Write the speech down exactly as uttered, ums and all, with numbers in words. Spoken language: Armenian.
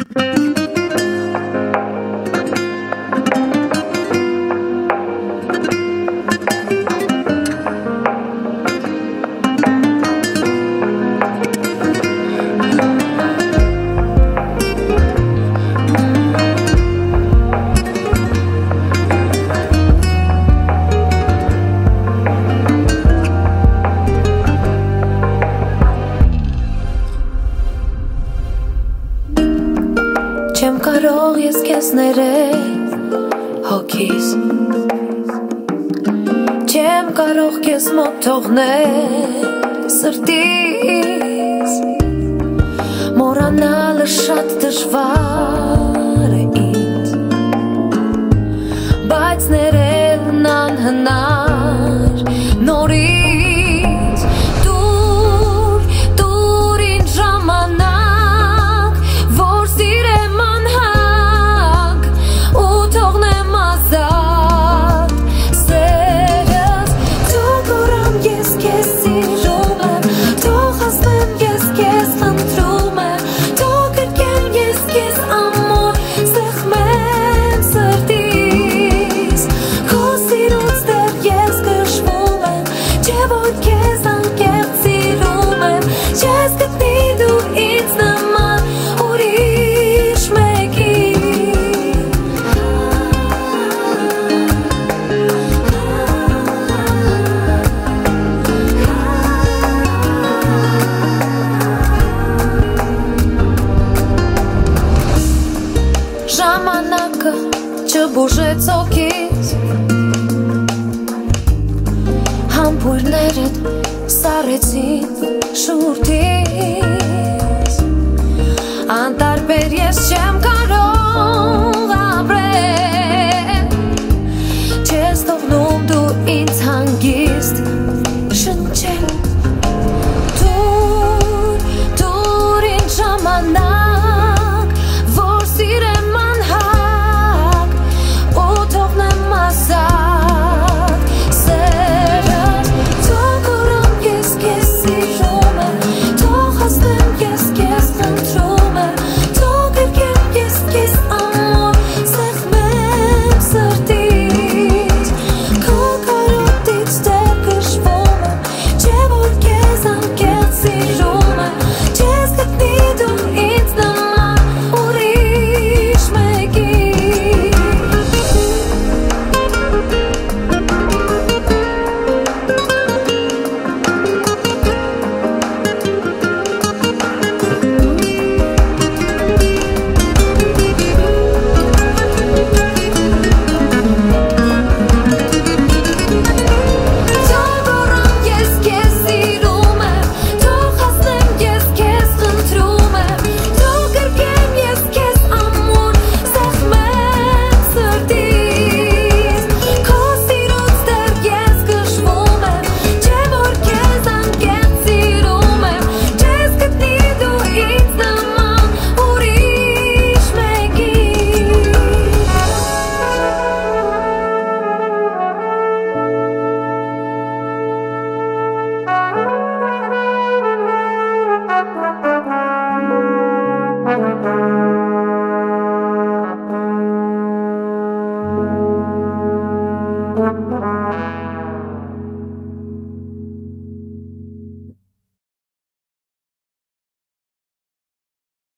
Չեմ կարող ես քեզ ներել հոգիս, չեմ կարող քեզ մոտ թողնել սրտիս, մոռանալը շատ դժվար է ինձ, բայց ներելն անհնար նորից, դուր, դուր ինձ ժամանակ, որ սիրեմ անհակ ու թողնեմ ազատ սերս, թող ուրամ ես քեզ սիրում եմ, թող հասնեմ ես քեզ խնդրում եմ, թող գրկեմ ես քեզ ամոր սեղմեմ սրտիս, քո սիրուց դեռ ես գժվում եմ, չէ որ քեզ անկեղծ սիրում եմ, չես գտնի դու ինձ նման ուրիշ մեկի Ժամանակը չբուժեց օքից, համբույրներդ սառեցին շուրթից,